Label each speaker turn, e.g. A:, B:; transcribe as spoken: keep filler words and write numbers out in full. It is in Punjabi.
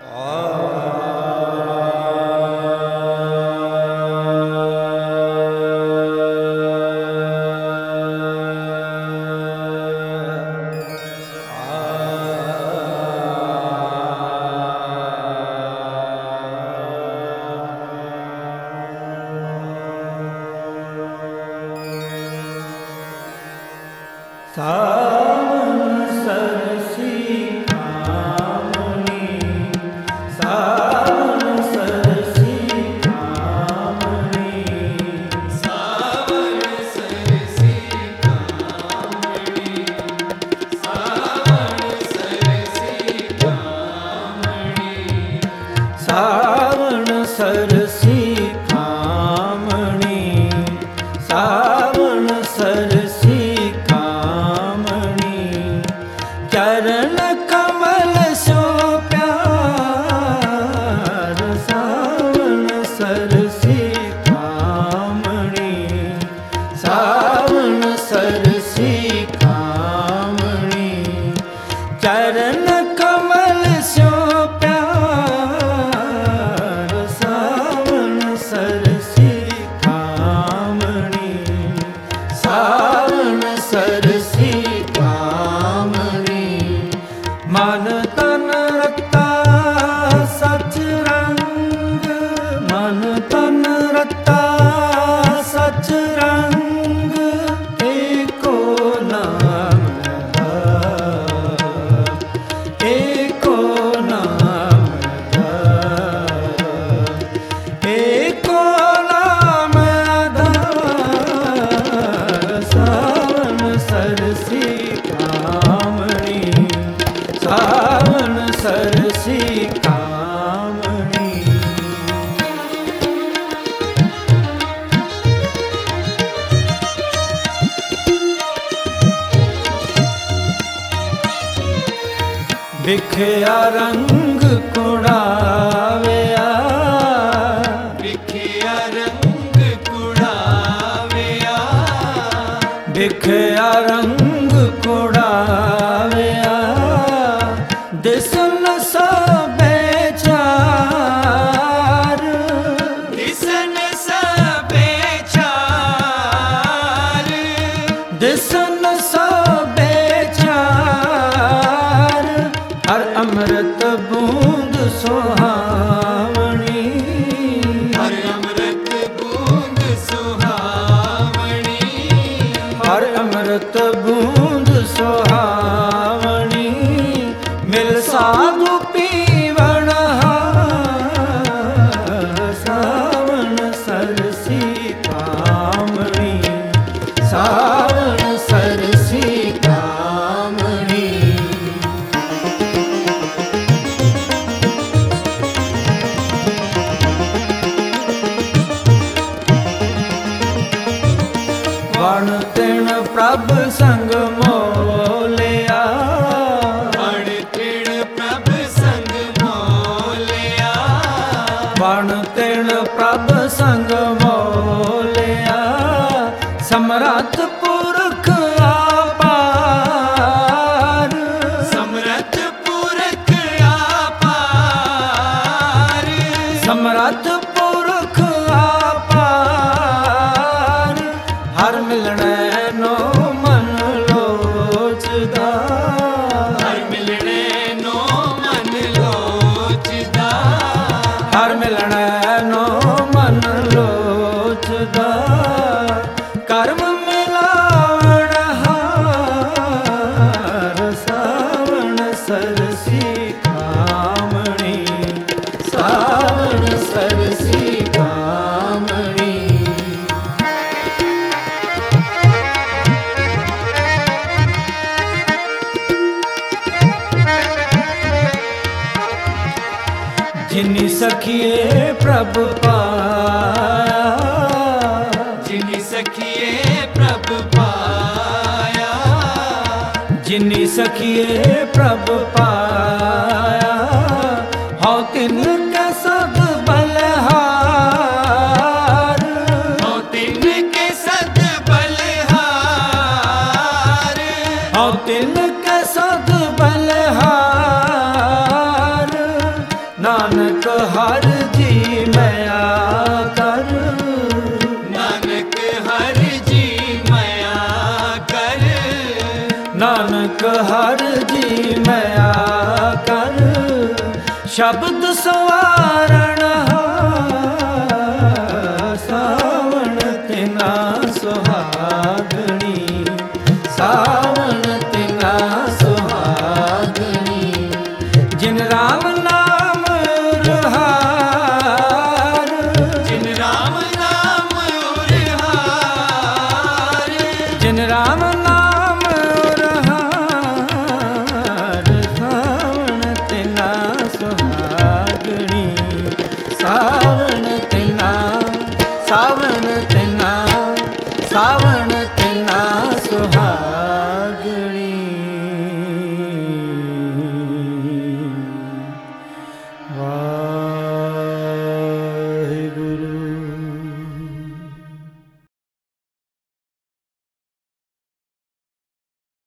A: ਸਾਵਣ ਸਰਸੀ ਕਾਮਣੀ, ਸਾਵਣ ਸਰਸੀ ਕਾਮਣੀ,
B: ਸਾਵਣ ਸਰਸੀ ਕਾਮਣੀ, ਸਾਵਣ ਸਰਸੀ ਕਾਮਣੀ,
A: ਸਾਵਣ ਸਰਸੀ ਕਾਮਣੀ, ਸਾਵਣ ਸਰਸੀ ਚਰਨ ਕਮਲ ਸੋ ਪਿਆਰ, ਸਾਵਣ ਸਰਸੀ ਕਾਮਣੀ, ਸਾਵਣ ਸਰਸੀ ਕਾਮਣੀ, ਚਰਨ ਕਮਲ ਸੋ ਪਿਆਰ, ਸਾਵਣ ਸਰਸੀ ਕਾਮਣੀ, ਸਾਵਣ ਸਰਸੀ ਮਨ ਤਨ ਰਤਾ ਸਚ ਰੰਗ, ਮਨ ਤਨ ਰਤਾ ਸਚ ਰੰਗ, ਏਕੋ ਨਾਮ ਹੈ, ਏਕੋ ਨਾਮ ਹੈ, ਏਕੋ ਨਾਮ ਦਾ ਸਾਵਣ ਸਰਸੀ ਕਾਮਣੀ, ਸਾਵਣ ਸਰਸੀ ਕਾਮਣੀ। ਵਿਖਿਆ ਰੰਗ ਕੁੜਾਵਿਆ,
B: ਵਿਖਿਆ ਰੰਗ ਕੁੜਾਵਿਆ,
A: ਵਿਖਿਆ ਰੰਗ ਕੁੜਾਵਿਆ, ਦਿਸਨ ਸਭੇ ਚਾਰ,
B: ਦਿਸਨ ਸਭੇ ਚਾਰ,
A: ਦਿਸਨ ਸਭੇ ਚਾਰ, ਹਰ ਅੰਮ੍ਰਿਤ ਬੂੰਦ ਸੁਹਾਵਣੀ,
B: ਹਰ ਅੰਮ੍ਰਿਤ ਬੂੰਦ ਸੁਹਾਵਣੀ,
A: ਹਰ ਅੰਮ੍ਰਿਤ ਬੂੰਦ ਸੁਹਾਵਣੀ, ਮਿਲ ਸਾਧੂ ਪੀਵਣ ਹਾਰ, ਸਾਵਣ ਸਰਸੀ ਕਾਮਣੀ, ਸਾਵਣ ਸਰਸੀ ਕਾਮਣੀ। ਵਣ ਤਿਣ ਪ੍ਰਭ ਸੰਗ ਮੋਲਿਆ,
B: ਵਣ ਤਿਣ ਪ੍ਰਭ ਸੰਗ ਮੋਲਿਆ,
A: ਵਣ ਤਿਣ ਪ੍ਰਭ ਸੰਗ ਮੋਲਿਆ, ਸਮਰੱਥ ਪੁਰਖ ਆਪਾਰ,
B: ਸਮਰੱਥ ਪੁਰਖ ਆਪਾਰ,
A: ਸਮਰੱਥ ਪੁਰਖ ਆਪਾਰ, ਹਰ ਮਿਲਣੈ ਨੋ ਮਨ ਲੋਚਦਾ,
B: ਹਰ ਮਿਲਣੇ ਨੋ ਮਨ ਲੋਚਦਾ,
A: ਹਰ ਮਿਲਣੈ ਨੋ ਮਨ ਲੋਚਦਾ, ਕਰਮ ਮਿਲਾਵਣ ਹਾਰ, ਸਾਵਣ ਸਰਸੀ ਕਾਮਣੀ, ਸਾਵਣ ਸਰਸੀ ਕਾਮਣੀ। ਜਿਨੀ ਸਖੀਏ ਪ੍ਰਭ ਪਾਇਆ,
B: ਜਿਨੀ ਸਖੀਏ ਪ੍ਰਭ ਪਾਇਆ,
A: ਜਿਨੀ ਸਖੀਏ ਪ੍ਰਭ ਪਾਇਆ, ਹਉ ਤਿਨ ਕੈ ਸਦ ਬਲਹਾਰ,
B: ਹਉ ਤਿਨ ਕੇ ਸਦ ਬਲਹਾਰ,
A: ਹਉ ਤਿਨ ਕੈ ਸਦ ਬਲਹਾਰ, ਸ਼ਬਦ ਸਵਾਰਣ ਸਾਵਣ ਤਿਨਾ ਸੁਹਾਗਣੀ, ਸਾਵਣ ਤਿਨਾ ਸੁਹਾਗਣੀ। ਜਿਨ ਰਾਮ ਨਾਮ ਰਹਾਰ,
B: ਜਿਨ ਰਾਮ ਨਾਮ ਉਰਹਾਰ,
A: ਜਿਨ ਰਾਮ ਨਾਮ ਰਹਾਰ, ਸਾਵਣ ਤਿਨਾ ਸੁਹਾਗਣੀ, ਸਾਵਣ ਤਿਨਾ, ਸਾਵਣ ਤਿਨਾ, ਸਾਵਣ ਤਿਨਾ ਸੁਹਾਗਣੀ। ਵਾਹ